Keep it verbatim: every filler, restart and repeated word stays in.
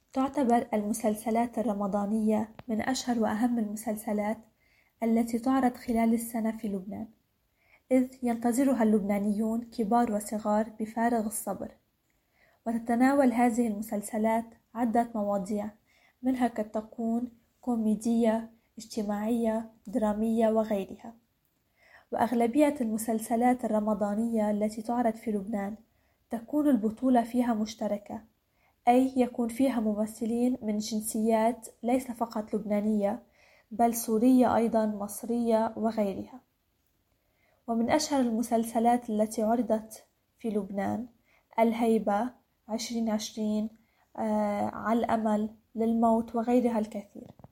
تعتبر المسلسلات الرمضانية من أشهر وأهم المسلسلات التي تعرض خلال السنة في لبنان، إذ ينتظرها اللبنانيون كبار وصغار بفارغ الصبر. وتتناول هذه المسلسلات عدة مواضيع، منها قد تكون كوميدية، اجتماعية، درامية وغيرها. وأغلبية المسلسلات الرمضانية التي تعرض في لبنان تكون البطولة فيها مشتركة، أي يكون فيها ممثلين من جنسيات ليس فقط لبنانية بل سورية أيضا، مصرية وغيرها. ومن أشهر المسلسلات التي عرضت في لبنان الهيبة، عشرين عشرين، آه، على الأمل، للموت وغيرها الكثير.